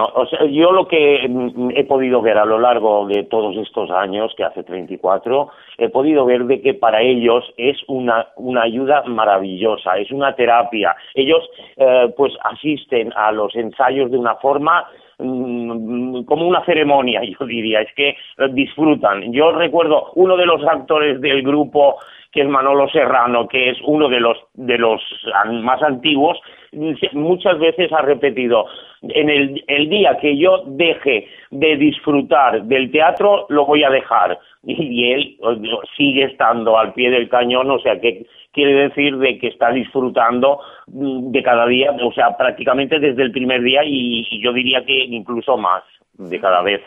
Bueno, o sea, yo lo que he podido ver a lo largo de todos estos años, que hace 34, he podido ver de que para ellos es una ayuda maravillosa, es una terapia. Ellos pues asisten a los ensayos de una forma como una ceremonia, yo diría, es que disfrutan. Yo recuerdo uno de los actores del grupo, que es Manolo Serrano, que es uno de los más antiguos, muchas veces ha repetido: en el día que yo deje de disfrutar del teatro, lo voy a dejar. Y él sigue estando al pie del cañón, o sea, que quiere decir de que está disfrutando de cada día, o sea, prácticamente desde el primer día, y yo diría que incluso más de cada vez.